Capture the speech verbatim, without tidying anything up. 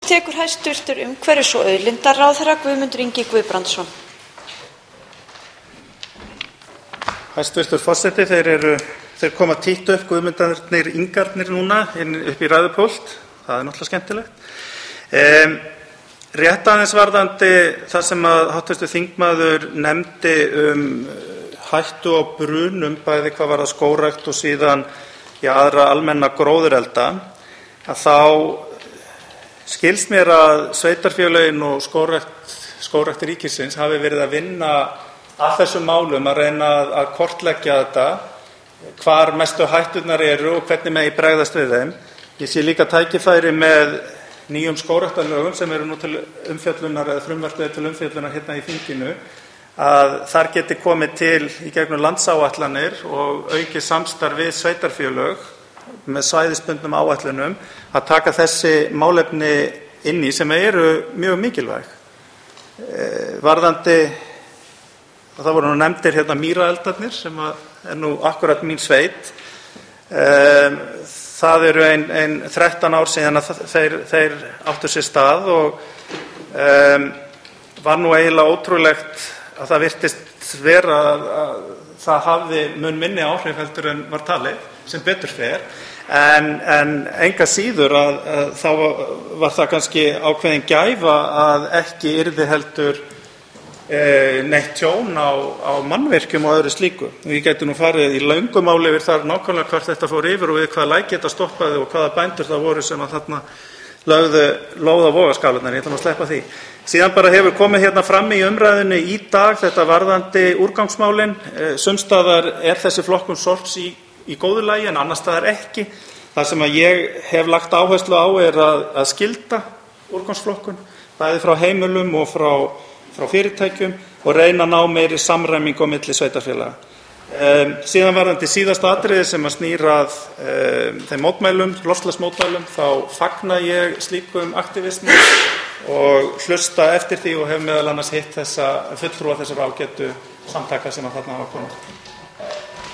Tekur hæstvirtur umhverfis- og auðlindaráðherra Guðmundur Ingi Guðbrandsson. Hæstvirtur forseti, þeir, eru, þeir koma títt upp Guðmundarnir Ingarnir núna inn upp í ræðupúlt. Það er náttúrulega skemmtilegt. Um, rétt aðeins varðandi það sem að háttvirtur þingmaður nefndi um hættu á brunum, bæði hvað var það skógrækt og síðan í aðra almenna gróðurelda, að þá skilst mér að sveitarfélögin og skógrækt, skógrækt ríkisins hafi verið að vinna að þessum málum, að reyna að kortleggja þetta, hvar mestu hætturnar eru og hvernig megi bregðast við þeim. Ég sé líka tækifæri með nýjum skógræktarlögum sem eru nú til umfjöllunar eða frumvarpið til umfjöllunar hérna í þinginu, að þar geti komið til í gegnum landsáætlanir og aukið samstarf við sveitarfélög með svæðisbundnum áætlunum að taka þessi málefni inn í sem eru mjög mikilvæg. Varðandi, það voru nú nefndir hérna mýraeldarnir sem er nú akkurat mín sveit. Það eru ein, ein þrettán ár síðan að þeir, þeir áttu sér stað og um, var nú eiginlega ótrúlegt að það virtist vera að, að það hafði mun minni áhrif heldur en var talið, sem betur fer, en, en enga síður að, að þá var það kannski ákveðin gæfa að ekki yrði heldur e, neitt tjón á, á mannvirkjum og öðru slíku. Við getum nú farið í löngumáli yfir þar nákvæmlega hvert þetta fór yfir og við hvaða læk geta stoppaði og hvaða bændur það voru sem að þarna lögðu lóð á vogarskálarnar. Ég ætla að sleppa því. Síðan bara hefur komið hérna fram í umræðunni í dag þetta varðandi úrgangsmálin. Sums staðar er þessi flokkun sorps í, í góðu lagi en annars staðar ekki. Það sem að ég hef lagt áherslu á er að, að skylda úrgangsflokkun, bæði frá heimilum og frá, frá fyrirtækjum og reyna að ná meiri samræmingu á milli sveitarfélaga. Um, síðan varðandi síðasta atriði sem að snýra að um, þeim mótmælum, loftslagsmótmælum, þá fagna ég slíkum aktivismu og hlusta eftir því og hef meðal annars hitt þessa fulltrúa þessar ágætu samtaka sem að þarna hafa komið.